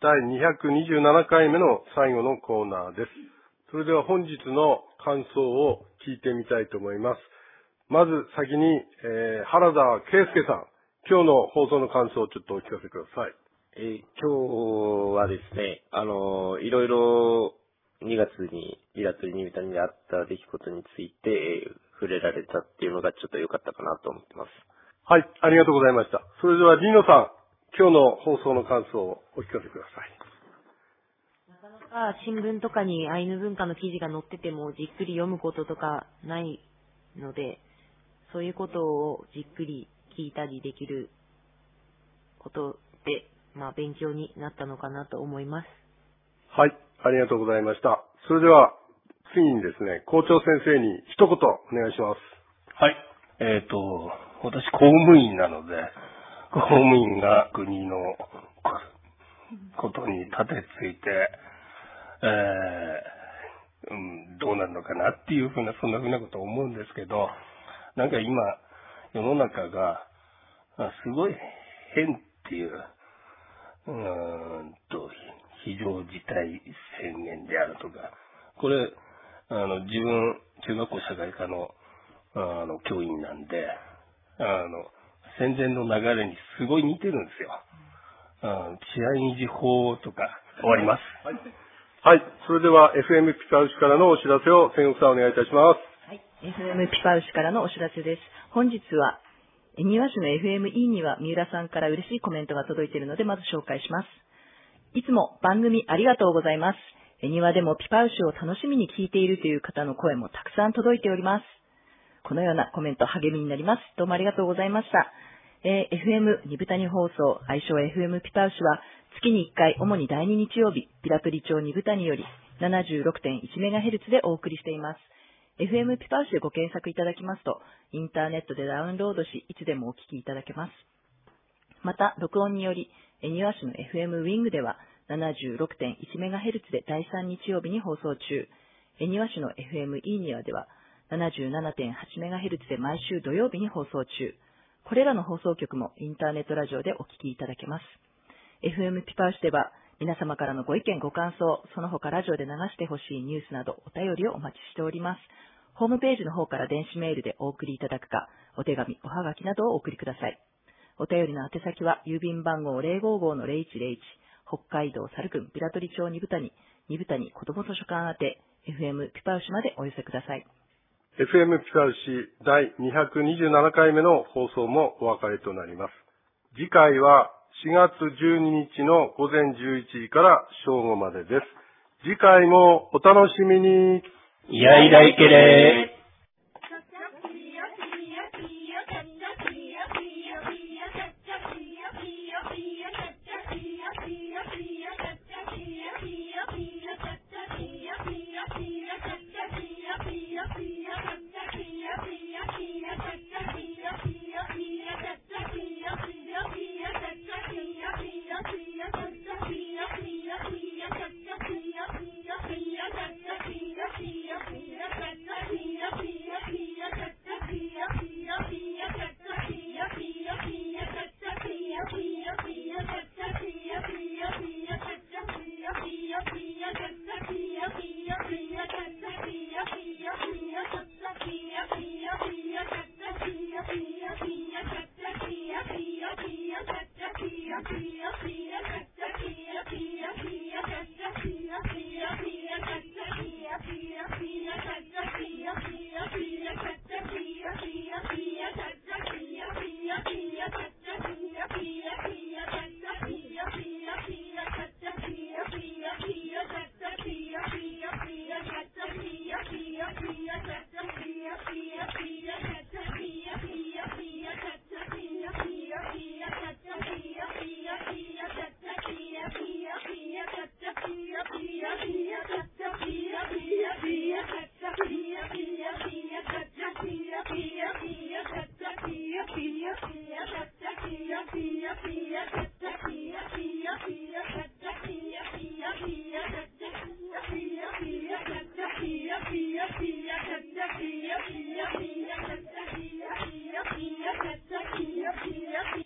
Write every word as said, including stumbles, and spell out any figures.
だいにひゃくにじゅうななかいめの最後のコーナーです。それでは本日の感想を聞いてみたいと思います。まず先に、えー、原田圭介さん、今日の放送の感想をちょっとお聞かせください。 えー、今日はですね、あのー、いろいろにがつにビラトリニビタにあった出来事について、えー、触れられたっていうのがちょっと良かったかなと思ってます。 はい、ありがとうございました。それではリノさん、今日の放送の感想をお聞かせください。 なかなか新聞とかにアイヌ文化の記事が載っててもじっくり読むこととかないので、そういうことをじっくり聞いたりできることで、まあ、勉強になったのかなと思います。 はい、ありがとうございました。それでは次にですね、校長先生に一言お願いします。 はい、えっと、私公務員なので、公務員が国のことに立てついて、えーうん、どうなるのかなっていうふうな、そんなふうなことを思うんですけど、なんか今、世の中が、すごい変っていう、うーんと、非常事態宣言であるとか、これ、あの、自分、中学校社会科の、あの、教員なんで、あの、戦前の流れにすごい似てるんですよ。あの治安維持法とか、終わります。 はい。はい。それでは エフエム ピパウシからのお知らせを千石さんお願いいたします。 はい。エフエム ピパウシからのお知らせです。本日は、恵庭市の エフエムイー には三浦さんから嬉しいコメントが届いているので、まず紹介します。いつも番組ありがとうございます。恵庭でもピパウシを楽しみに聞いているという方の声もたくさん届いております。このようなコメント励みになります。どうもありがとうございました。えー、エフエム ニブタニ放送、愛称 エフエム ピパウシは、月にいっかい、主にだいに日曜日、ピラトリ町ニブタニより ななじゅうろくてんいちメガヘルツ でお送りしています。エフエム ピパウシでご検索いただきますと、インターネットでダウンロードし、いつでもお聞きいただけます。また、録音により、恵庭市の エフエム ウィングでは、ななじゅうろくてんいちメガヘルツ でだいさん日曜日に放送中、恵庭市の エフエムイー にはでは、ななじゅうななてんはちメガヘルツ で毎週土曜日に放送中。これらの放送局もインターネットラジオでお聞きいただけます。エフエム ピパウシでは皆様からのご意見ご感想、その他ラジオで流してほしいニュースなどお便りをお待ちしております。ホームページの方から電子メールでお送りいただくか、お手紙、おはがきなどをお送りください。お便りの宛先は郵便番号 ゼロごーごーのゼロいちゼロいち、北海道猿郡平取町二部谷、二部谷子ども図書館宛て エフエム ピパウシまでお寄せください。 エフエム ピパウシだいにひゃくにじゅうななかいめの放送もお別れとなります。次回はしがつじゅうににちのごぜんじゅういちじから正午までです。次回もお楽しみに。 いやいらいけれー。 Pia, pia, pia, pia, pia, pia, pia, pia, pia,